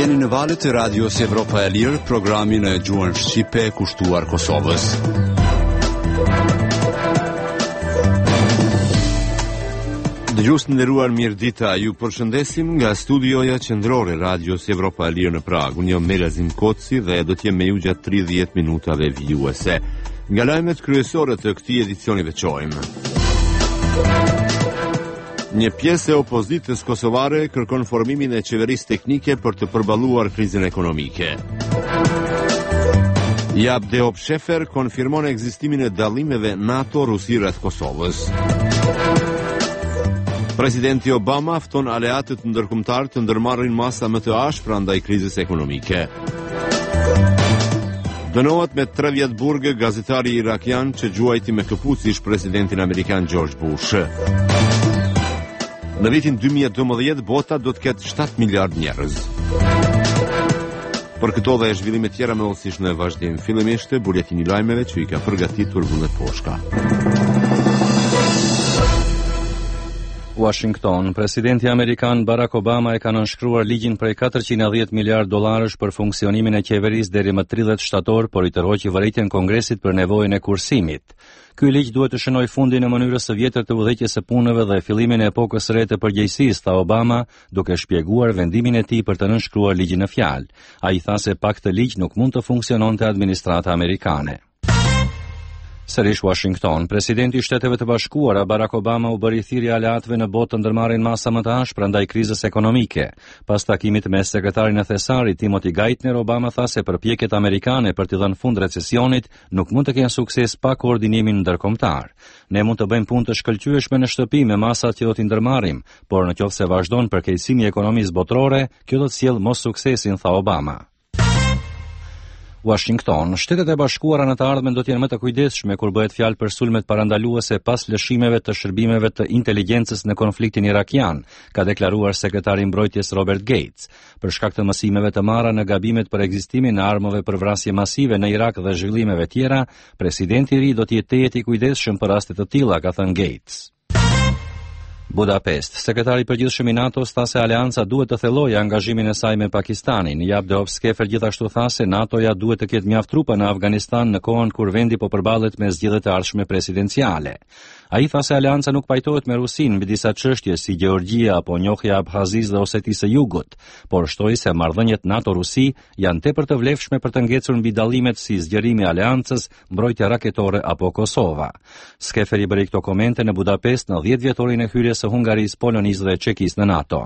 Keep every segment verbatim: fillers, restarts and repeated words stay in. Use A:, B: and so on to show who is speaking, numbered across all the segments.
A: Jeni në valët e Radios Evropa e Lirë, programin e gjuhën shqipe kushtuar Kosovës. Dëgjues të nderuar, mirëdita. Ju përshëndesim nga studioja qendrore Radios Evropa e Lirë në Prag. Unë jam Melazim Koci dhe do të jem me ju gjatë tridhjetë minutave vijuese. Nga lajmet kryesore të këtij edicioni veçojmë. Një pjesë e opozitës kosovare kërkon formimin e qeverisë teknike për të përballuar krizën ekonomike. Jabdeo Shefer konfirmon ekzistimin e dallimeve NATO-Rusi rreth Kosovës. Presidenti Obama fton aleatët ndërkombëtar të ndërmarrin masa më të ashpra ndaj krizës ekonomike. Dënohet me tre vjet burg gazetari irakian që gjuajti me këpucë ish presidentin amerikan George Bush. Në vitin dy mijë e dodhjetë bota do të ketë shtat miliard njerëz. Për këto dhe zhvillime tjera më osish në vazhdim, fillimisht buletini i lajmeve që i ka përgatitur Vullnet Poshka.
B: Washington. Presidenti amerikan Barack Obama e ka nënshkruar ligjin prej katërqind e dhjetë miliard dollarësh për funksionimin e qeverisë deri më tridhjetë shtator, por i tërhoqi vërejtjen Kongresit për nevojën e kursimit. Ky ligj duhet të shënojë fundin e mënyrës së vjetër të udhëheqjes së punëve dhe fillimin e epokës së re të përgjegjësisë, tha Obama, duke shpjeguar vendimin e tij për të nënshkruar ligjin në fjalë. Ai tha se pa këtë ligj nuk mund të funksiononte administrata amerikane. Sërish Washington. Presidenti i Shteteve të Bashkuara Barack Obama u bëri thirrje aleatëve në botë të ndërmarrin masa më të ashpra ndaj krizës ekonomike. Pas takimit me sekretarin e thesarit Timothy Geithner, Obama tha se përpjekjet amerikane për t'i dhënë fund recesionit nuk mund të kenë sukses pa koordinimin ndërkombëtar. Ne mund të bëjmë punë të shkëlqyeshme në shtëpi me masat që do t'i ndërmarrim, por nëse vazhdon përkeqësimi i ekonomisë botërore, kjo do të sjellë mos suksesin, tha Obama. Washington. Shtetet e Bashkuara në të ardhmen do të jenë më të kujdesshme kur bëhet fjalë për sulmet parandaluese pas lëshimeve të shërbimeve të inteligjencës në konfliktin irakian, ka deklaruar sekretari i mbrojtjes Robert Gates. Për shkak të mësimeve të marra në gabimet për ekzistimin e armëve për vrasje masive në Irak dhe zhvillimeve tjera, presidenti i ri do të jetë tejet i kujdesshëm për raste të tilla, ka thënë Gates. Budapest. Sekretari i përgjithshëm i NATO-s tha se aleanca duhet të thellojë angazhimin e saj me Pakistanin. Jabdeo Shefer gjithashtu tha se NATO-ja duhet të ketë mjaft trupa në Afganistan në kohën kur vendi po përballet me zgjedhjet e ardhshme presidenciale. Ai tha se aleanca nuk pajtohet me Rusinë mbi disa çështje si Gjeorgjia apo njohja e Abhazisë dhe Osetisë së Jugut, por shtoi se marrëdhëniet NATO-Rusi janë tepër të vlefshme për të ngecur mbi dallimet si zgjerimi i aleancës, mbrojtja raketore apo Kosova. Shefer i bëri këto komente në Budapest në dhjetë vjetorin e hyrjes së Hungarisë, Polonisë dhe Çekisë në NATO.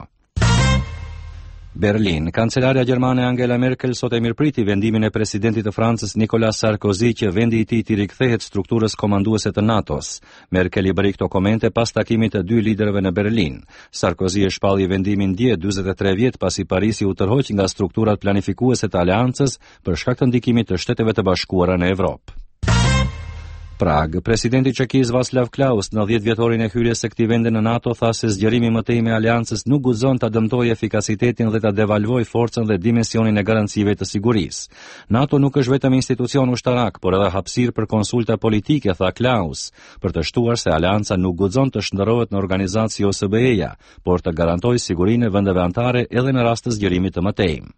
B: Berlin. Kancelarja gjermane Angela Merkel sot e mirëpriti vendimin e presidentit të Francës Nicolas Sarkozy që vendi i tij të rikthehet strukturës komanduese të NATO-s. Merkel i bëri këto komente pas takimit të dy liderëve në Berlin. Sarkozy e shpalli vendimin dje dyzet e tre vjet pasi Parisi u tërhoq nga strukturat planifikuese të aleancës për shkak të ndikimit të Shteteve të Bashkuara në Evropë. Prag. Presidenti i Çekisë Václav Klaus në dhjetë vjetorin e hyrjes së këtij vendi në NATO tha se zgjerimi më tej me aleancës nuk guxon ta dëmtojë efikasitetin dhe ta devalvojë forcën dhe dimensionin e garancive të sigurisë. NATO nuk është vetëm institucion ushtarak, por edhe hapësirë për konsulta politike, tha Klaus, për të shtuar se aleanca nuk guxon të shndërrohet në organizatë si O S B E-ja, por të garantojë sigurinë e vendeve anëtare edhe në rast të zgjerimit të mëtejm.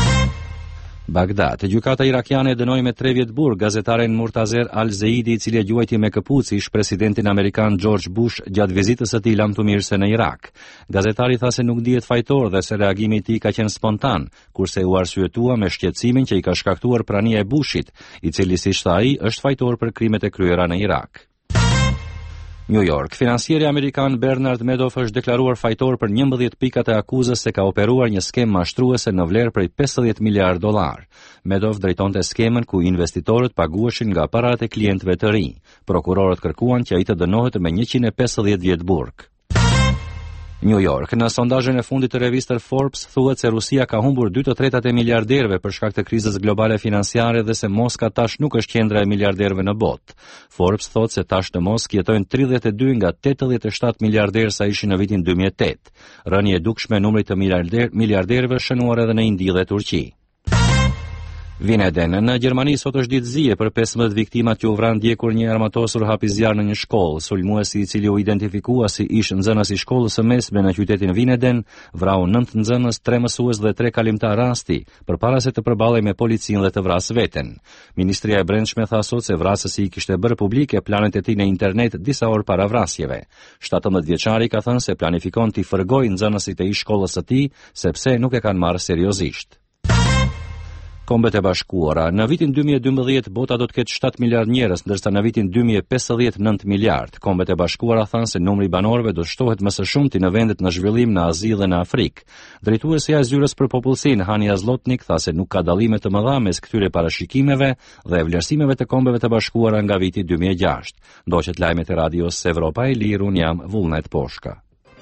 B: Bagdad. Gjykata irakiane dënoi me tre vjet burg gazetaren Murtazer Al-Zeidi, i cili e gjuajti me këpucë ish presidentin amerikan George Bush gjatë vizitës së tij lamtumirëse në Irak. Gazetari tha se nuk dihet fajtor dhe se reagimi i tij ka qenë spontan, kurse u arsyetua me shqetësimin që i ka shkaktuar prania e Bushit, i cili siç tha ai është fajtor për krimet e kryera në Irak. New York. Financieri amerikan Bernard Madoff është deklaruar fajtor për njëmbëdhjetë pikat e akuzës se ka operuar një skemë mashtruese në vlerë prej pesëdhjetë miliard dollar. Madoff drejtonte skemën ku investitorët paguheshin nga paratë e klientëve të rinj. Prokurorët kërkuan që ai të dënohet me njëqind e pesëdhjetë vjet burg. New York. Në sondazhin e fundit të revistës Forbes thuhet se Rusia ka humbur dy të tretat e miliarderëve për shkak të krizës globale financiare dhe se Moska tash nuk është qendra e miliarderëve në botë. Forbes thotë se tash në Moskë jetojnë tridhjetë e dy nga tetëdhjetë e shtatë miliarderë sa ishin në vitin dy mijë e tetë. Rënje e dukshme e numrit të miliarder, miliarderëve shënuar edhe në Indi dhe Turqi. Vineden. Në Gjermani sot është ditë zije për pesëmbëdhjetë viktimat që u vranë dje kur një armatosur hapi zjarr në një shkollë. Sulmuesi i cili u identifikua si ish nxënës i shkollës së mesme në qytetin Vineden, vrau nëntë nxënës, tre mësues dhe tre kalimtar rasti, përpara se të përballej me policinë dhe të vrasë veten. Ministria e Brendshme tha sot se vrasësi i kishte bërë publike planet e tij në internet disa orë para vrasjeve. shtatëmbëdhjetë vjeçari ka thënë se planifikon t'i fërgojë nxënësit e ish shkollës së tij sepse nuk e kanë marrë seriozisht. Kombet e Bashkuara. Në vitin dy mijë e dymbëdhjetë bota do të ketë shtatë miliard njerëz, ndërsa në vitin dy mijë e pesëdhjetë nëntë miliard. Kombet e Bashkuara thanë se numri i banorëve do shtohet më së shumti në vendet në zhvillim në Azi dhe në Afrikë. Drejtuesja e zyrës për popullsinë Hania Zlotnik tha se nuk ka dallime të mëdha mes këtyre parashikimeve dhe vlerësimeve të Kombeve të Bashkuara nga viti dy mijë e gjashtë. Ndoqet lajmet e radios Evropa e Lirë, un jam Vullnet Poshka.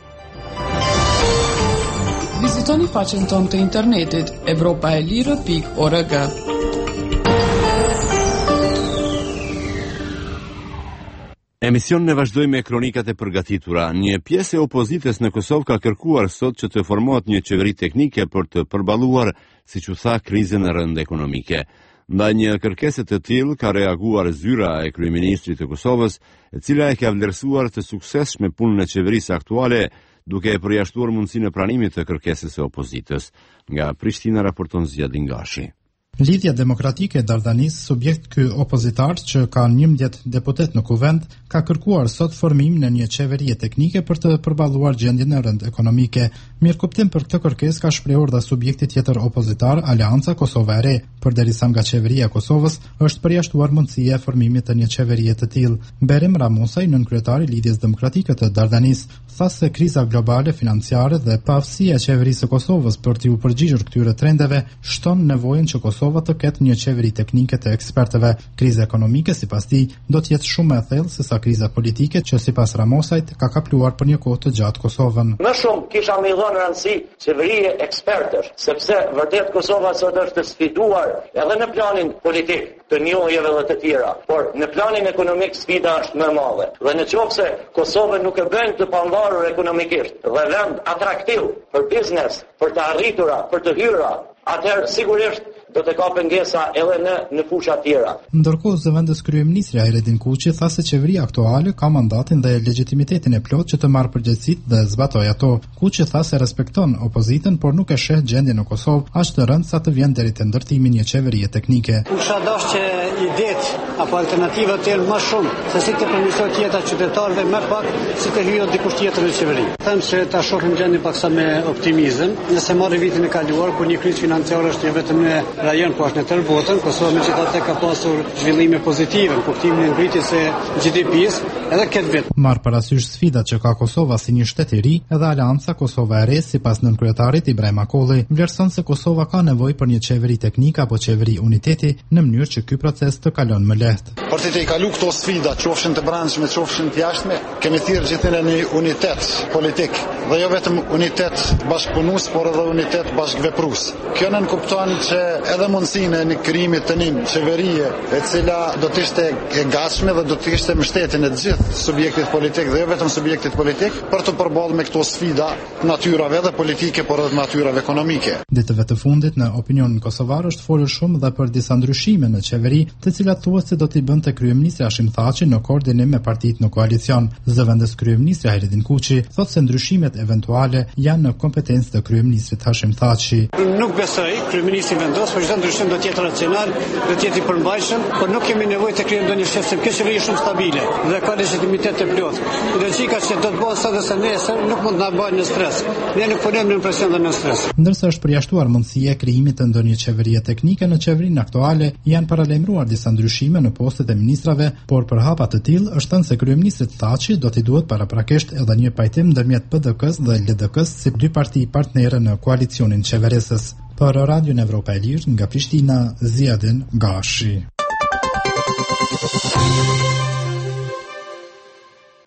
C: Vizitoni faqen tonë të internetit evropaelire pikë org.
A: Emision në vazhdoj me kronikat e përgatitura. Një pjesë e opozitës në Kosovë ka kërkuar sot që të formohet një qeveri teknike për të përballuar, siç u tha, krizën e rëndë ekonomike. Ndaj një kërkese të tillë ka reaguar zyra e kryeministrit të Kosovës, e cila e ka vlerësuar të suksesshme punën e qeverisë aktuale, duke e përjashtuar mundësinë e pranimit të kërkesës së opozitës. Nga Prishtina raporton Zjadin Gashi.
D: Lidhja Demokratike e Dardanis, subjekt ky opozitar që ka njëmbëdhjetë deputet në kuvend, ka kërkuar sot formim në një qeverie teknike për të përballuar gjendjen e rëndë ekonomike. Mirëkuptim për këtë kërkesë ka shprehur dhe subjekti tjetër opozitar, Aleanca Kosova e Re, përderisa nga qeveria e Kosovës është përjashtuar mundësia e formimit të një qeverie të tillë. Berim Ramosaj, nënkryetari i Lidhjes Demokratike të Dardanis, tha se kriza globale financiare dhe pavësia e qeverisë së Kosovës për t'i u përgjigjur këtyre trendeve shton nevojën që Kosova të ketë një qeveri teknike të ekspertëve. Kriza ekonomike, sipas tij, do të jetë shumë më e thellë se sa kriza politike që sipas Ramosajt ka kapluar për një kohë të gjatë Kosovën.
E: Më shumë kisha më dhënë rëndësi qeverie ekspertësh, sepse vërtet Kosova sot është sfiduar edhe në planin politik të njohjeve dhe të tjera, por në planin ekonomik sfida është më e madhe. Dhe në qoftë se Kosova nuk e bën të pavarur ekonomikisht dhe vend atraktiv për biznes, për të arritura, për të hyra, atëherë sigurisht do të ka pengesa edhe në në fusha tjera.
D: Ndërkohë, zëvendës kryeministri Ajredin Kuqi tha se qeveria aktuale ka mandatin dhe legitimitetin e plotë që të marrë përgjegjësitë dhe zbatoj ato. Kuqi tha se respekton opozitën, por nuk e sheh gjendjen në Kosovë aq të rëndë sa të vjen deri te ndërtimi i një qeverie teknike.
F: Kisha dashur që idetë apo alternativat të jenë më shumë se si të përmirësohet jeta qytetarëve më pak si të hyjë dikush tjetër në qeveri. Them se ta shohim gjendjen paksa me optimizëm, nëse marrë vitin e kaluar kur një krizë financiare është jo vetëm në rajon, po është në tërë botën. Kosova megjithatë ka pasur zhvillime pozitive në kuptimin e ngritjes së G D P-s edhe këtë vit.
D: Marr parasysh sfidat që ka Kosova si një shtet i ri, edhe Aleanca Kosova e Re, sipas nënkryetarit Ibrahim Akolli, vlerëson se Kosova ka nevojë për një qeveri teknike apo qeveri uniteti në mënyrë që ky proces të kalon më lehtë.
G: Për të kalu këto sfida, qofshin të brendshme, qofshin të jashtme, kemi thirrë gjithë në një unitet politik, dhe jo vetëm unitet bashkëpunues, por edhe unitet bashkëveprues. Kjo nën kupton që edhe mundësinë e një krijimit të një qeverie e cila do të ishte e gatshme dhe do të ishte mbështetjen e të gjithë subjektit politik dhe jo vetëm subjektit politik për të përballur me këto sfida natyrave dhe politike, por edhe natyrave ekonomike.
D: Ditëve të fundit në opinionin kosovar është folur shumë dhe për disa ndryshime në qeveri, të cilat thuhet se do t'i bënte kryeministri Hashim Thaçi në koordinim me partitë në koalicion. Zëvendës kryeministri Ajredin Kuqi thotë se ndryshimet eventuale janë në kompetencë të kryeministrit Hashim Thaçi.
F: Nuk besoj kryeministri vendos, por çdo ndryshim do të jetë racional, do të jetë i përmbajtshëm, por nuk kemi nevojë të krijojmë ndonjë shef, sepse kjo qeveri është shumë stabile dhe ka legitimitet të plotë. Logjika që do të bëhet sot ose nesër nuk mund të na bëjë në stres. Ne nuk punojmë në presion dhe në stres.
D: Ndërsa është përjashtuar mundësia e krijimit të ndonjë qeverie teknike në qeverinë aktuale, janë paralajmëruar disa ndryshime në postet e ministrave, por për hapa të tillë është thënë se kryeministrit Thaçi do t'i duhet paraprakisht edhe një pajtim ndërmjet P D K-s dhe L D K-s si dy parti partnere në koalicionin qeverisës. Për Radio Evropa e Lirë, nga Prishtina, Zjadin Gashi.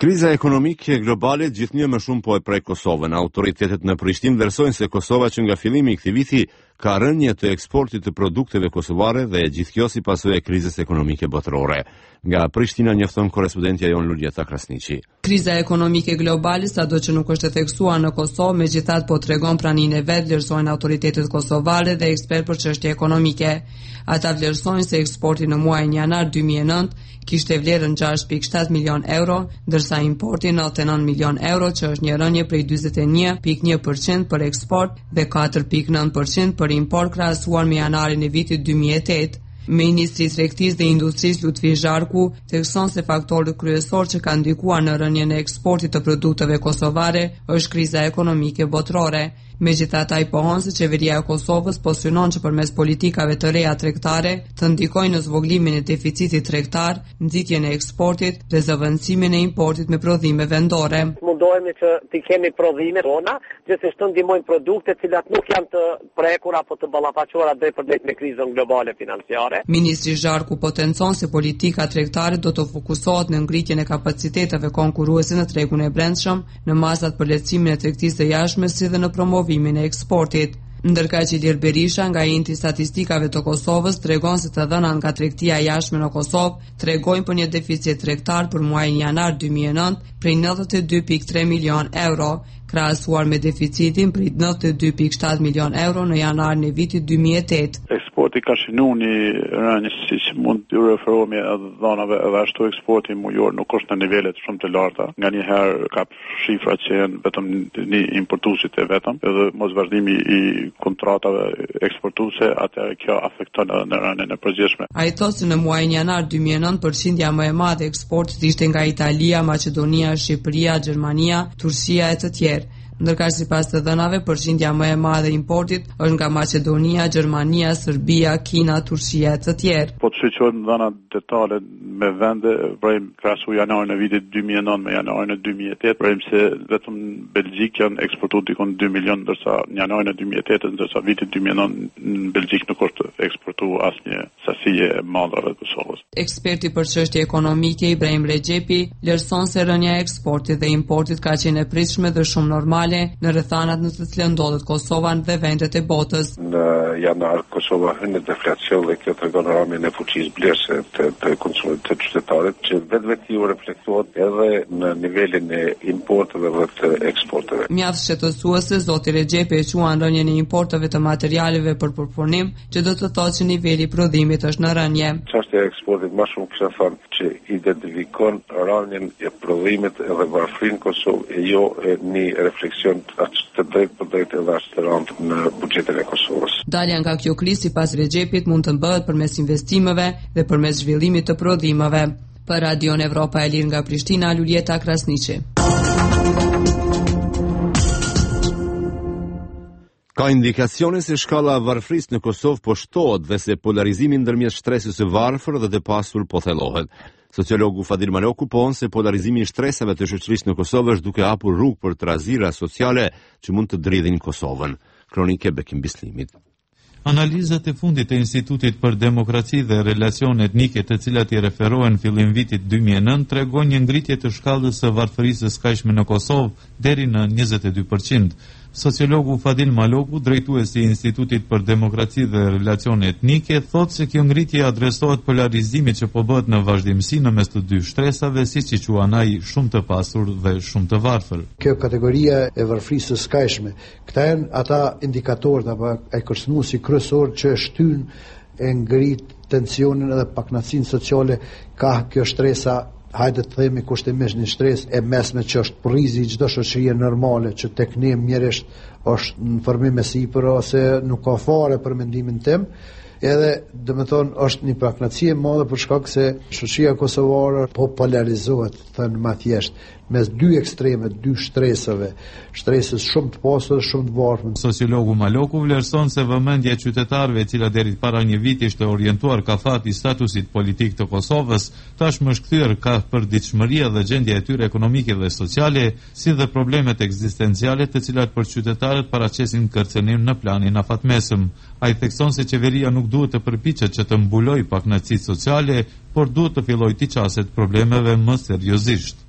A: Kriza ekonomike globale gjithnjë më shumë po e prek Kosovën. Autoritetet në Prishtinë vlerësojnë se Kosova që nga fillimi i këtij viti ka rënje të eksportit të produkteve kosovare dhe gjithë kjo si pasojë e krizës ekonomike botërore. Nga Prishtina njofton korrespondentja jon Luljeta Krasniqi.
C: Kriza ekonomike globale, sado që nuk është e theksuar në Kosovë, megjithatë po tregon praninë e vet, vlerësojnë autoritetet kosovare dhe ekspertë për çështje ekonomike. Ata vlerësojnë se eksporti në muajin janar dy mijë e nëntë kishte vlerën gjashtë pikë shtatë milion euro, ndërsa importi nëntëdhjetë e nëntë milion euro, që është një rënje prej dyzet e një pikë një përqind për eksport dhe katër pikë nëntë përqind për import krahasuar me janarin e vitit dy mijë e tetë. Ministri i Tregtisë dhe Industrisë Lutfi Zharku thekson se faktorët kryesorë që kanë ndikuar në rënjen e eksportit të produkteve kosovare është kriza ekonomike botërore. Megjithatë, ai pohon se qeveria e Kosovës po synon që përmes politikave të reja tregtare të ndikojnë në zvogëlimin e deficitit tregtar, nxitjen e eksportit dhe zëvendësimin e importit me prodhime vendore.
H: Mundohemi që të kemi prodhime tona, gjithsesi të ndihmojmë produkte të cilat nuk janë të prekura apo të ballafaqura drejt për drejt me krizën globale financiare.
C: Ministri Zharku potencon se politika tregtare do të fokusohet në ngritjen e kapaciteteve konkurruese në tregun e brendshëm, në masat për lehtësimin e tregtisë së jashtme si dhe në promovimin e eksportit. Ndërkaq Ilir Berisha nga Inti Statistikave të Kosovës tregon se të dhënat nga tregtia e jashtme në Kosovë tregojnë për një deficit tregtar për muajin janar dy mijë e nëntë prej nëntëdhjetë e dy pikë tre milion euro, krahasuar me deficitin prej nëntëdhjetë e dy pikë shtatë milion euro në janarin e vitit dy mijë e tetë.
I: Eksporti ka shinu një rënjë si që mund të referohemi edhe dhënave edhe ashtu eksporti mujor nuk është në nivelet shumë të larta. Nga njëherë ka shifra që janë vetëm një importuesit e vetëm, edhe mos vazhdimi i kontratave eksportuese, atëherë kjo afekton edhe në rënjen e përgjithshme.
C: Ai thotë se në muajin janar dy mijë e nëntë përqindja më e madhe e eksportit ishte nga Italia, Maqedonia, Shqipëria, Gjermania, Turqia e të tjerë. Ndërka sipas të dhënave, përqindja më e madhe e importit është nga Maqedonia, Gjermania, Serbia, Kina, Turqia e të tjerë.
I: Po të shoqërohet dhëna detale me vende, vrem krahasu janarin e vitit dy mijë e nëntë me janarin e dy mijë e tetë, vrem se vetëm Belgjik janë eksportuar dikon dy milion, ndërsa në janarin e dy mijë e tetë, ndërsa vitit dy mijë e nëntë në Belgjik nuk është eksportuar asnjë sasi e madhe e Kosovës.
C: Eksperti për çështje ekonomike Ibrahim Rexhepi vlerëson se rënja e eksportit dhe importit ka qenë e pritshme dhe shumë normale në rrethanat në të cilën ndodhet Kosova dhe vendet e botës.
J: Në janar Kosova hyn në deflacion dhe kjo tregon rënjen e fuqisë blerëse të, të konsumit të qytetarit, që vetveti u reflektohet edhe në nivelin e importeve dhe të eksporteve.
C: Mjaft shqetësuese, zoti Rexhepi e quan rënjen e importeve të materialeve për përpunim, që do të thotë që niveli i prodhimit është në rënje.
J: Çështja e eksportit më shumë kisha thënë që identifikon rënjen e prodhimit edhe varfrinë Kosovë e jo e një refleksion të drejtë për drejtë edhe ashtë të rëndë në buxhetin e Kosovës.
C: Dalja nga kjo krizë sipas Rexhepit mund të bëhet përmes investimeve dhe përmes zhvillimit të prodhimeve. Për Radion Evropa e Lirë nga Prishtina, Luljeta Krasniqi.
A: Ka indikacione se shkalla e varfrisë në Kosovë po shtohet dhe se polarizimi ndërmjet shtresës së varfër dhe të pasur po thellohet. Sociologu Fadil Maloku pohon se polarizimi i shtresave të shoqërisë në Kosovë është duke hapur rrugë për trazira sociale që mund të dridhin Kosovën. Kronike Bekim Bislimit.
K: Analizat e fundit e Institutit për Demokraci dhe Relacione Etnike, të cilat i referohen fillim vitit dy mijë e nëntë, tregojnë një ngritje të shkallës së varfërisë së skajshme në Kosovë deri në njëzet e dy përqind. Sociologu Fadil Maloku, drejtuesi i Institutit për Demokraci dhe Relacione Etnike, thotë se kjo ngritje adresohet polarizimit që po bëhet në vazhdimsi në mes të dy shtresave, siç i quan ai shumë të pasur dhe shumë të varfër.
L: Kjo kategoria e varfërisë së skajshme, këta janë ata indikatorët apo ai kërcënuesi kryesor që shtyn e ngrit tensionin edhe pakënaqësinë sociale ka kjo shtresa. Hajde të themi kushtimisht një shtresë e mesme që është përrizi i çdo shoqërie normale që tek ne mjerisht është në formim e sipër ose nuk ka fare për mendimin tim, edhe do të thonë është një pakënaqësi e madhe për shkak se shoqëria kosovare po polarizohet, thënë më thjesht, mes dy ekstreme, dy shtresave, shtresës shumë të pasur dhe shumë të varfër.
K: Sociologu Maloku vlerëson se vëmendja e qytetarëve, e cila deri para një viti ishte orientuar kafat i statusit politik të Kosovës, tashmë është kthyer ka përditshmëria dhe gjendja e tyre ekonomike dhe sociale, si dhe problemet ekzistenciale të cilat për qytetarët paraqesin kërcënim në planin afatmesëm. Ai thekson se qeveria nuk duhet të përpiqet që të mbulojë pakënaqësitë sociale, por duhet të fillojë të qaset problemeve më seriozisht.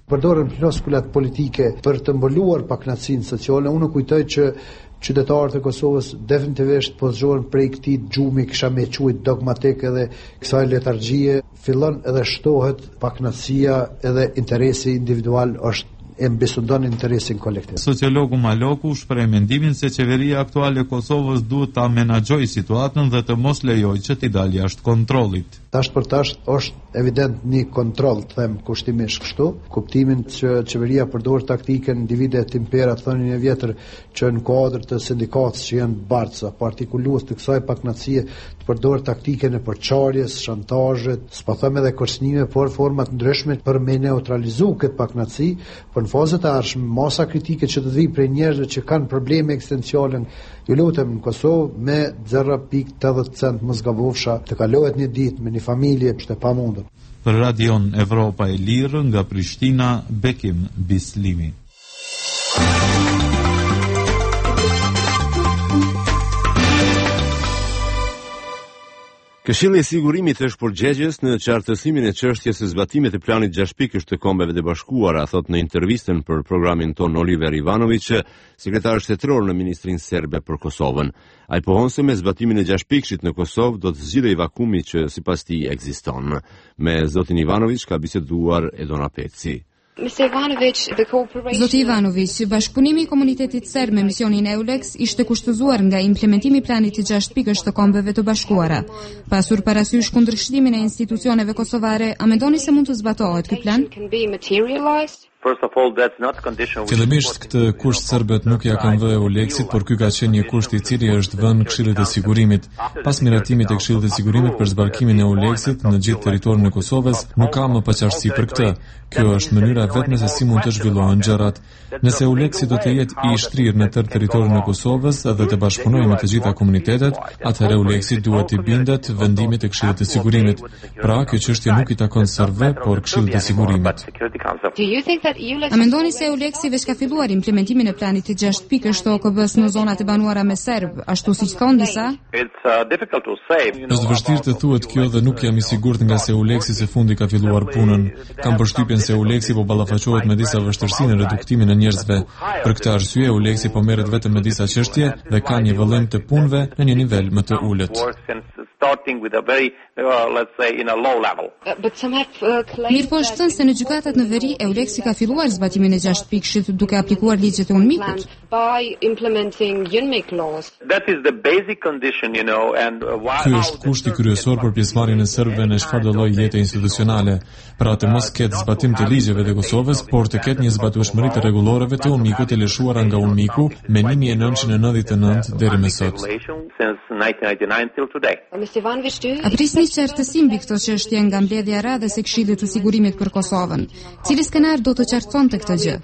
L: Përdoren floskullat politike për të mbuluar pakënaqësinë sociale. Unë kujtoj që qytetarët e Kosovës definitivisht po zgjohen prej këtij gjumi, kisha me quajt dogmatik edhe kësaj letargjie, fillon edhe shtohet pakënaqësia edhe interesi individual është e mbesundon interesin kolektiv.
K: Sociologu Maloku shpreh mendimin se qeveria aktuale e Kosovës duhet ta menaxhojë situatën dhe të mos lejojë që t'i dalë jashtë kontrollit.
L: Tash për tash është evident një kontroll, them kushtimisht kështu, kuptimin që qeveria përdor taktikën divide et impera, thonin e vjetër, që në kuadër të sindikatës që janë barca, po artikulues të kësaj pakënaqësie, të përdor taktikën e përçarjes, shantazhit, s'po them edhe kërcënime, por forma të ndryshme për me neutralizuar këtë pakënaqësi, por në fazën e ardhshme masa kritike që të vijë prej njerëzve që kanë probleme ekzistenciale, ju lutem në Kosovë me zero pikë tetëdhjetë cent mos gabofsha, të kalohet një ditë me një familje është e pamundur.
K: Për Radion Evropa e Lirë nga Prishtina, Bekim Bislimi.
A: Këshilli i Sigurimit është përgjegjës në qartësimin e çështjes së zbatimit të planit gjashtë pikësh të Kombeve të Bashkuara, thot në intervistën për programin ton Oliver Ivanović, sekretar shtetëror në Ministrinë Serbe për Kosovën. Ai pohon se me zbatimin e gjashtë pikëshit në Kosovë do të zgjidhej vakumi që sipas tij ekziston. Me zotin Ivanović ka biseduar Edona Peci.
M: Zoti Ivanović, bashkëpunimi i komunitetit serb me misionin EULEX ishte kushtëzuar nga implementimi i planit të gjashtë pikësh të Kombeve të Bashkuara. Pasur parasysh kundërshtimin e institucioneve kosovare, a mendoni se mund të zbatohet ky plan?
N: Fillimisht këtë kusht serbët nuk ja kanë vënë EULEX-it, por ky ka qenë një kusht i cili është vënë Këshillit të Sigurimit. Pas miratimit të Këshillit të Sigurimit për zbarkimin e EULEX-it në gjithë territorin e Kosovës, nuk ka më paqartësi për këtë. Kjo është mënyra vetme se si mund të zhvillohen gjërat. Nëse EULEX-i do të jetë i shtrirë në tërë territorin e Kosovës dhe të bashkëpunojë me të gjitha komunitetet, atëherë EULEX-i duhet të bindet vendimit të Këshillit të Sigurimit. Pra, kjo çështje nuk i takon servëve, por Këshillit të Sigurimit.
M: A mendoni se EULEX-i veç ka filluar implementimin e planit të gjashtë pikësh të O K B-s në zonat e banuara me serb, ashtu siç thonë disa?
N: Është vështirë të thuhet kjo dhe nuk jam i sigurt nga se EULEX-i së fundi ka filluar punën. Kam përshtypjen se EULEX-i po ballafaqohet me disa vështirësi në reduktimin e njerëzve. Për këtë arsye EULEX-i po merret vetëm me disa çështje dhe ka një vëllim të punëve në një nivel më të ulët.
M: starting with a very, uh, let's say, in a low level. Mirë po është thënë se në gjykatat në veri EULEX-i ka filluar zbatimin e gjashtë pikëshit duke aplikuar ligjet e UNMIK-ut.
I: That is the basic condition, you know, and
N: Ky është kushti kryesor për pjesëmarrjen e serbëve në çfarëdo lloj jete institucionale. Pra të mos ketë zbatim të ligjeve të Kosovës, por të ketë një zbatueshmëri të rregulloreve të UNMIK-ut të lëshuara nga UNMIK-u me një mijë e nëntëqind e nëntëdhjetë e nëntë deri më sot.
M: A prisni qartësim mbi këto çështje nga mbledhja e radhës e Këshillit të Sigurimit për Kosovën? Cili skenar do të qartësonte këtë gjë?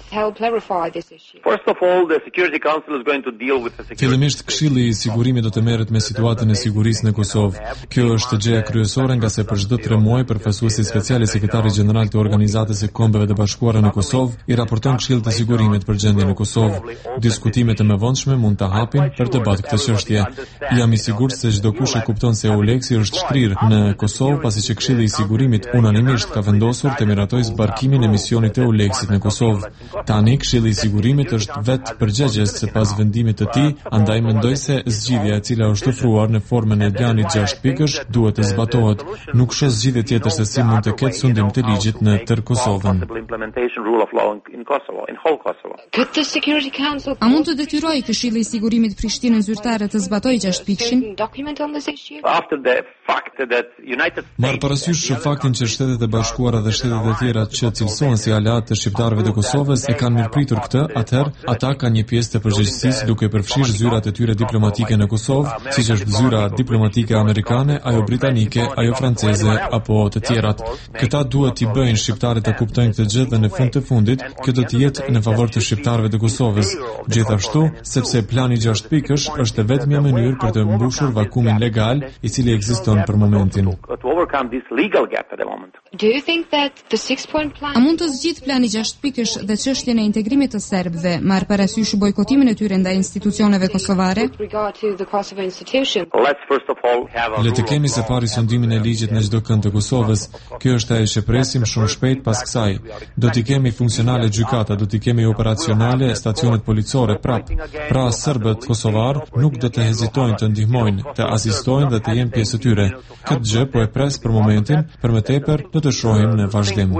N: Fillimisht Këshilli i Sigurimit do të merret me situatën e sigurisë në Kosovë. Kjo është gjëja kryesore nga se për çdo tre muaj përfaqësuesi special i sekretarit gjeneral të Organizatës së Kombeve të Bashkuara në Kosovë i raporton Këshillit të Sigurimit për gjendjen në Kosovë. Diskutimet e mëvonshme mund ta hapin për debat këtë çështje. Jam i sigurt se çdo kush e kupton se EULEX-i është shtrirë në Kosovë pasi që Këshilli i Sigurimit unanimisht ka vendosur të miratojë zbarkimin e misionit të EULEX-it në Kosovë. Tani Këshilli i Sigurimit është vetë përgjegjës sipas vendimit të tij, andaj mendoj se zgjidhja e cila është ofruar në formën e planit gjashtë pikësh duhet të zbatohet. Nuk shoh zgjidhje tjetër se si mund të ketë sundim të ligjit në tërë Kosovën.
M: A mund të detyrojë Këshilli i Sigurimit Prishtinën zyrtare të zbatojë gjashtë pikëshin?
N: Marr parasysh faktin që Shtetet e Bashkuara dhe shtetet e tjera që cilësohen si aleat të shqiptarëve të Kosovës e kanë mirëpritur këtë, atëherë ata kanë një pjesë të përgjegjësisë duke përfshirë zyrat e tyre diplomatike në Kosovë, siç është zyra diplomatike amerikane, ajo britanike, ajo franceze apo të tjerat. Këta duhet t'i bëjnë shqiptarët të kuptojnë këtë gjë dhe në fund të fundit kjo do të jetë në favor të shqiptarëve të Kosovës. Gjithashtu, sepse plani gjashtë pikësh është vetmja mënyrë për të mbushur vakumin legal i cili ekziston për momentin.
O: overcome this legal gap at the moment.
M: Do you think that the six point plan... A mund të zgjidh plani gjashtë pikësh dhe çështjen e integrimit të serbëve, marr parasysh bojkotimin e tyre ndaj institucioneve kosovare?
O: Let's first of all have a
N: Le të kemi së pari sondimin e ligjit në çdo kënd të Kosovës. Kjo është ajo që presim shumë shpejt pas kësaj. Do t'i kemi funksionale gjykata, do t'i kemi operacionale stacionet policore prap. Pra serbët kosovar nuk do të hezitojnë të ndihmojnë, të asistojnë dhe të jenë pjesë të tyre. Këtë gjë po e pres për momentin, për më tepër do të shohim në vazhdim.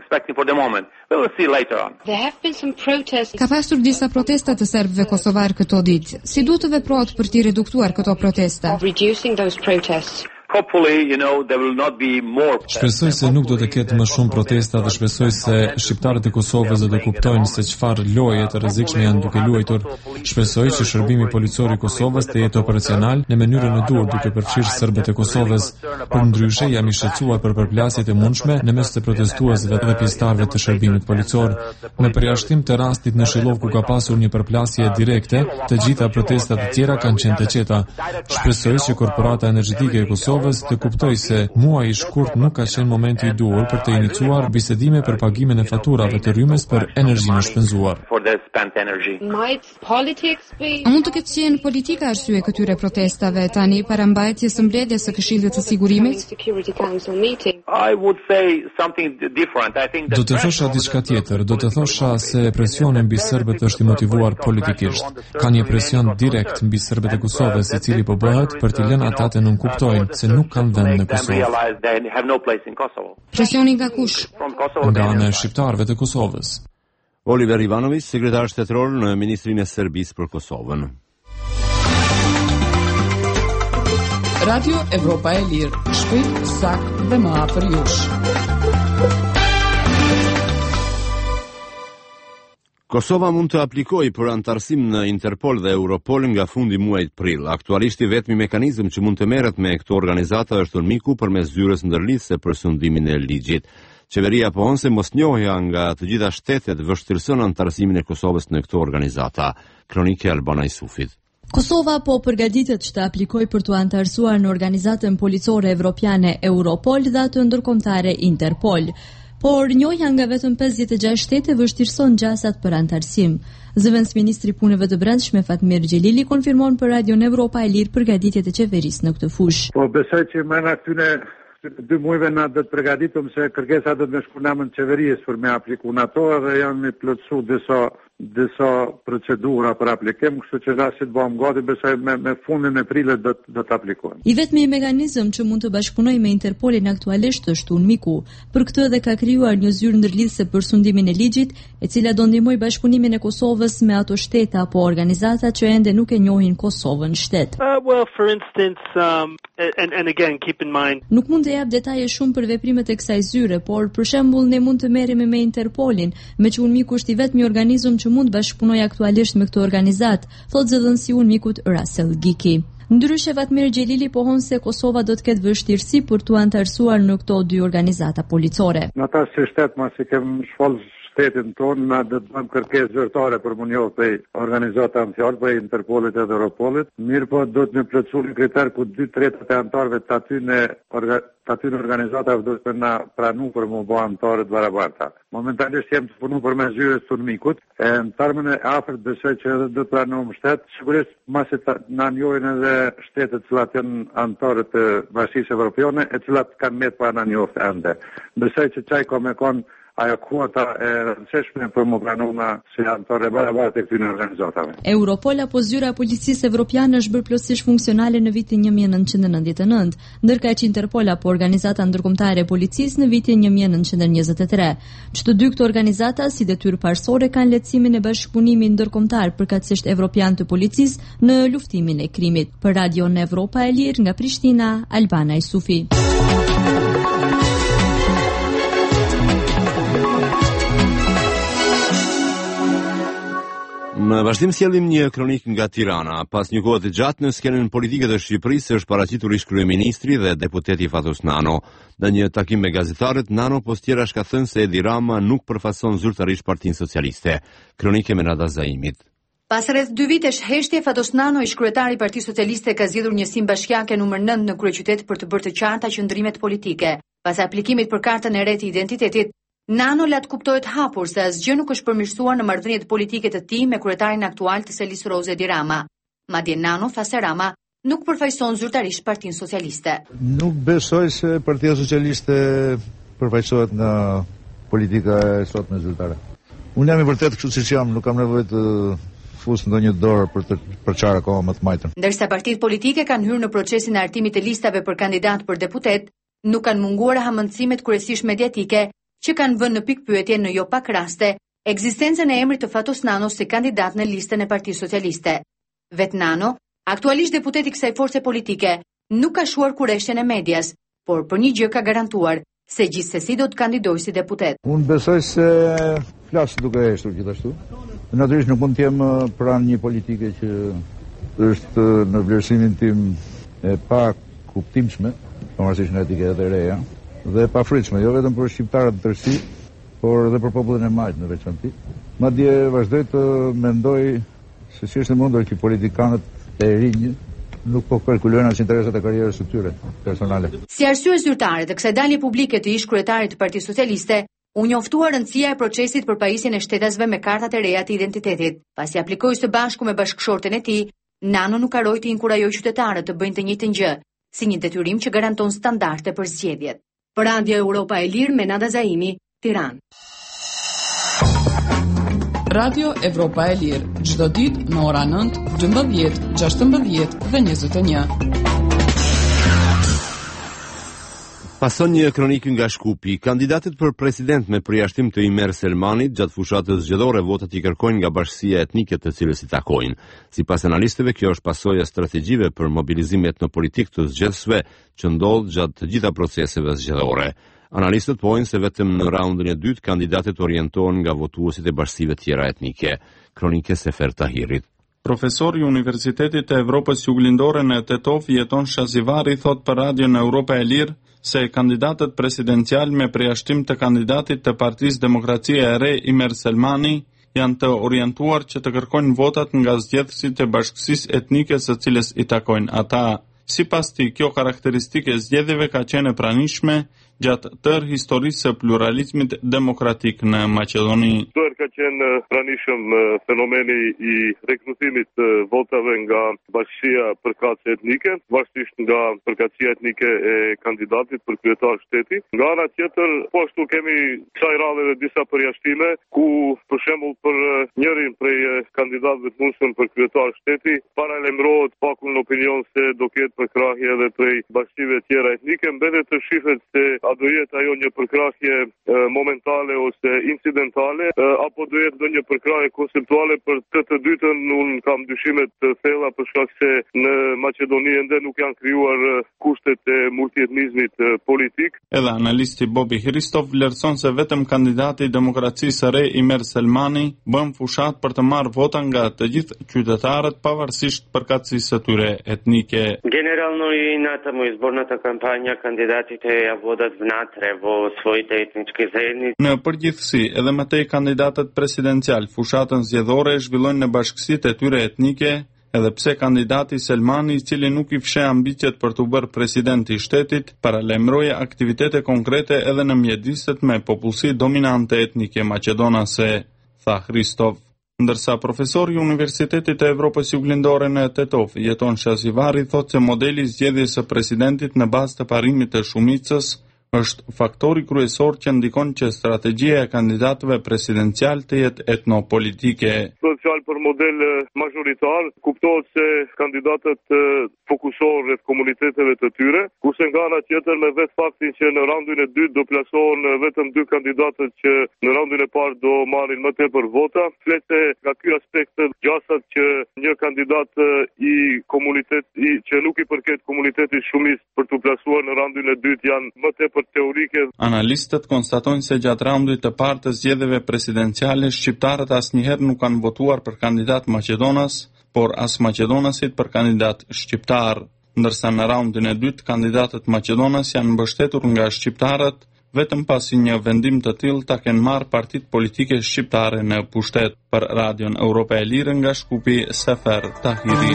M: Ka pasur disa protesta të serbëve kosovar këto ditë. Si duhet të veprohet për t'i reduktuar këto protesta?
O: Hopefully, you know, there will not be more.
N: Shpresoj se nuk do të ketë më shumë protesta dhe shpresoj se shqiptarët e Kosovës do të kuptojnë se çfarë loje të rrezikshme janë duke luajtur. Shpresoj që shërbimi policor i Kosovës të jetë operacional në mënyrën e dur duke përfshirë serbët e Kosovës. Përndryshe jam i shqetësuar për përplasjet e mundshme në mes të protestuesve dhe pjesëtarëve të shërbimit policor. Me përjashtim të rastit në Shillov ku ka pasur një përplasje direkte, të gjitha protestat e tjera kanë qenë të qeta. Shpresoj që korporata energjetike e Kosovës të kuptoj se muaji i shkurt nuk ka qenë momenti i duhur për të iniciuar bisedime për pagimin e faturave të rrymës për energjinë e shpenzuar.
M: A mund të ketë qenë politika arsye këtyre protestave tani para mbajtjes së mbledhjes së Këshillit të Sigurimit?
N: Do të thosha diçka tjetër, do të thosha se presioni mbi serbët është i motivuar politikisht. Ka një presion direkt mbi serbët e Kosovës, i cili po bëhet për t'i lënë ata të nënkuptojnë se nuk kanë vend në Kosovë.
M: Presioni nga kush?
N: Nga ana e shqiptarëve të Kosovës.
A: Oliver Ivanović, sekretar shtetëror në Ministrinë e Serbisë për Kosovën.
C: Radio Evropa e Lirë, shpejt, saktë dhe më afër jush.
A: Kosova mund të aplikojë për antarësim në Interpol dhe Europol nga fundi muajit prill. Aktualisht i vetmi mekanizëm që mund të merret me këto organizata është Miku përmes zyrës ndërlidhëse për sundimin e ligjit. Qeveria pohon se mosnjohja nga të gjitha shtetet vështirëson antarësimin e Kosovës në këto organizata. Kronike Albana Isufit.
P: Kosova po përgatitet që të aplikojë për të antarësuar në organizatën policore evropiane Europol dhe atë ndërkombëtare Interpol. Por njohja nga vetëm pesëdhjetë e gjashtë shtete vështirëson gjasat për antarësim. Zëvendës ministri i punëve të brendshme Fatmir Xhelili konfirmon për Radion Evropa e Lirë përgatitjet e qeverisë në këtë fushë.
Q: Po besoj që më në këtyne dy muajve na do të përgatitum se kërkesa do të më shkunamën qeverisë për me apliku në ato dhe janë me plotësu disa disa procedura për aplikim, kështu që rasti të bëjmë gati, besoj me, me fundin e prillit do, do të aplikojmë.
P: I vetmi mekanizëm që mund të bashkëpunojë me Interpolin aktualisht është Miku. Për këtë dhe ka krijuar një zyrë ndërlidhëse për sundimin e ligjit, e cila do ndihmojë bashkëpunimin e Kosovës me ato shtete apo organizata që ende nuk e njohin Kosovën shtet.
R: Uh, well, for instance, um, and, and again, keep in mind.
P: Nuk mund të jap detaje shumë për veprimet e kësaj zyre, por për shembull ne mund të merremi me Interpolin, me që Miku është i vetmi organizëm që mund bashkëpunoj aktualisht me këtë organizat, thot zëdhënësi Mikut Russell Giki. Ndryshe Fatmir Xhelili pohon se Kosova do të ketë vështirësi për të antarësuar në këto dy organizata policore.
Q: Në ta si shtet ma si kem shfol shtetin tonë, na do të bëjmë kërkesë zyrtare për më njohë për organizata anëfjarë, për Interpolit edhe Europolit. Mirë po do të në plëcu një kriter ku dy tretat e antarëve të aty në orga, aty në organizatave do të na pranu për më bëha antarët barabarta. Momentalisht jem të punu për me zyrës të Mikut, e në termën e afërt besoj që edhe do të pranu më shtetë, sigurisht masit në njojnë edhe shtetet cilat janë antarët të Bashkisë Evropiane, e cilat kanë metë pa në njoftë ende. Besoj që qaj ka me konë ajo kuota e rëndësishme për më pranuna si antarë e barabartë e këtyre organizatave.
P: Europol apo zyra e policisë evropiane është bërë plotësisht funksionale në vitin një mijë e nëntëqind e nëntëdhjetë e nëntë, ndërka që Interpol apo organizata ndërkombëtare e policisë në vitin një mijë e nëntëqind e njëzet e tre. Çdo dy këto organizata si detyrë parsorë kanë lehtësimin e bashkëpunimit ndërkombëtar përkatësisht evropian të policisë në luftimin e krimit. Për Radion Evropa e Lirë nga Prishtina, Albana Isufi.
A: Në vazhdim sjellim një kronik nga Tirana. Pas një kohë të gjatë në skenën politike të Shqipërisë është paraqitur ish kryeministri dhe deputeti Fatos Nano. Në një takim me gazetarët, Nano postjerash ka thënë se Edi Rama nuk përfason zyrtarisht Partinë Socialiste. Kronike me Nada Zaimit.
S: Pas rreth dy vitesh heshtje, Fatos Nano, ish kryetari i Partisë Socialiste, ka zgjedhur njësinë bashkiake numër nëntë në kryeqytet për të bërë të qarta qëndrimet politike. Pas aplikimit për kartën e re të identitetit, Nano la të kuptohet hapur se asgjë nuk është përmirësuar në marrëdhëniet politike të tij me kryetarin aktual të S L I S Roze Edi Rama. Madje Nano tha se Rama nuk përfaqëson zyrtarisht Partinë Socialiste.
T: Nuk besoj se Partia Socialiste përfaqësohet nga politika e sotme zyrtare. Unë jam i vërtet kështu siç jam, nuk kam nevojë të fus ndonjë dorë për të përçarë akoma më të majtën.
S: Ndërsa partitë politike kanë hyrë në procesin e artimit të listave për kandidat për deputet, nuk kanë munguar hamendësimet kryesisht mediatike që kanë vënë në pikpyetje në jo pak raste ekzistencën e emrit të Fatos Nano si kandidat në listën e Partisë Socialiste. Vet Nano, aktualisht deputet i kësaj force politike, nuk ka shuar kurreshjen e medias, por për një gjë ka garantuar, se gjithsesi do të kandidojë si deputet.
T: Unë besoj se flas duke heshtur gjithashtu. Natyrisht nuk mund të jem pranë një politike që është në vlerësimin tim e pa kuptimshme, pavarësisht nga etiketat e reja, dhe e pafritshme, jo vetëm për shqiptarët në tërësi, por edhe për popullin e majtë në veçantë. Madje vazhdoj të mendoj se si është e mundur që politikanët e rinj nuk po kalkulojnë as interesat e karrierës së tyre personale.
S: Si arsye zyrtare të kësaj dalje publike të ish kryetarit të Partisë Socialiste, u njoftua rëndësia e procesit për pajisjen e shtetasve me kartat e reja të identitetit. Pasi aplikoi së bashku me bashkëshorten e tij, Nano nuk harroi të inkurajojë qytetarët të bëjnë të njëjtën gjë, si një detyrim që garanton standarde për zgjedhjet. Për Radio Europa e Lirë, Menada Zaimi, Tiranë.
C: Radio Evropa e Lirë, çdo ditë në ora nëntë, dymbëdhjetë, gjashtëmbëdhjetë dhe njëzet e një.
A: Pason një kronik nga Shkupi. Kandidatët për president me përjashtim të Imer Selmanit gjatë fushatës zgjedhore votat i kërkojnë nga bashkësia etnike të cilës i takojnë. Sipas analistëve, kjo është pasojë e strategjive për mobilizim etnopolitik të zgjedhësve që ndodh gjatë të gjitha proceseve zgjedhore. Analistët pojnë se vetëm në raundin e dytë kandidatët orientohen nga votuesit e bashkësive tjera etnike. Kronike Sefer Tahirit.
U: Profesori i Universitetit të Evropës Juglindore në Tetov, Jeton Shazivari, thot për Radion Europa e Lirë se kandidatët presidencial me përjashtim të kandidatit të Partisë Demokracie e Re Imer Selmani janë të orientuar që të kërkojnë votat nga zgjedhësit e bashkësisë etnike së cilës i takojnë ata. Sipas tij, kjo karakteristike e zgjedhjeve ka qenë e pranishme gjatë tërë historisë së pluralizmit demokratik në Maqedoni.
V: Tërë ka qenë pranishëm fenomeni i rekrutimit të votave nga bashkësia përkatëse etnike, varësisht nga përkatësia etnike e kandidatit për kryetar shteti. Nga ana tjetër, po ashtu kemi kësaj radhe dhe disa përjashtime ku për shembull për njërin prej kandidatëve të mundshëm për kryetar shteti paralajmërohet pakun në opinion se do ketë përkrahje edhe prej bashkive tjera etnike, mbetet të shihet se a do jetë ajo një përkrahje e, momentale ose incidentale, e, apo do jetë ndonjë përkrahje konceptuale. Për të të dytën unë kam dyshimet të thella për shkak se në Maqedoni ende nuk janë krijuar kushtet e multietnizmit politik.
U: Edhe analisti Bobi Hristov vlerëson se vetëm kandidati i Demokracisë së Re Imer Selmani bën fushat për të marrë vota nga të gjithë qytetarët pavarësisht përkatësisë së tyre etnike.
W: Generalno i natamo izborната кампања кандидатите ја водат внатре во своите етнички заедници.
U: Në përgjithësi, edhe më tej kandidatët presidencial fushatën zgjedhore e zhvillojnë në bashkësitë e tyre etnike, edhe pse kandidati Selmani, i cili nuk i fsheh ambicet për të bërë president i shtetit, paralajmëroi aktivitete konkrete edhe në mjediset me popullsi dominante etnike maqedonase, tha Hristov. Ndërsa profesori i Universitetit të Evropës Juglindore në Tetov, Jeton Shazivari, thotë se modeli zgjedhjes së presidentit në bazë të parimit të shumicës është faktori kryesor që ndikon që strategjia e kandidatëve presidencial të jetë etnopolitike.
V: Social për model majoritar, kuptohet se kandidatët fokusohen rreth komuniteteve të tyre, kurse nga ana tjetër me vetë faktin që në raundin e dytë do plasohen vetëm dy kandidatët që në raundin e parë do marrin më tepër vota, flete nga ky aspekt gjasat që një kandidat i komunitet i që nuk i përket komunitetit shumicë për të plasuar në raundin e dytë janë më tepër teorike.
U: Analistët konstatojnë se gjatë raundit të parë të zgjedhjeve presidenciale shqiptarët asnjëherë nuk kanë votuar për kandidat maqedonas, por as maqedonasit për kandidat shqiptar, ndërsa në raundin e dytë kandidatët maqedonas janë mbështetur nga shqiptarët, vetëm pasi një vendim të tillë ta kenë marrë partitë politike shqiptare në pushtet. Për Radion Evropa e Lirë nga Shkupi, Sefer Tahiri.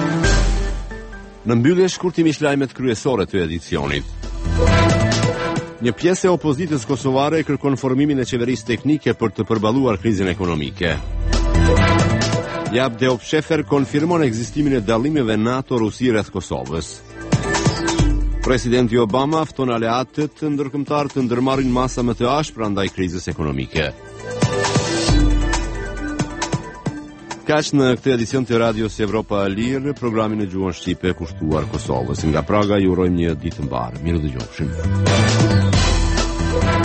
A: Në mbyllje shkurtimisht lajmet kryesore të edicionit. Një pjesë e opozitës kosovare kërkon formimin e qeverisë teknike për të përballuar krizën ekonomike. Jabde Opshefer konfirmon ekzistimin e dallimeve NATO-Rusi rreth Kosovës. Presidenti Obama fton aleatët ndërkombëtar të ndërmarrin masa më të ashpra ndaj krizës ekonomike. Kaq në këtë edicion të Radios Evropa e Lirë, programin e gjuhën shqipe kushtuar Kosovës. Nga Praga ju urojmë një ditë të mbarë. Mirë dëgjofshim.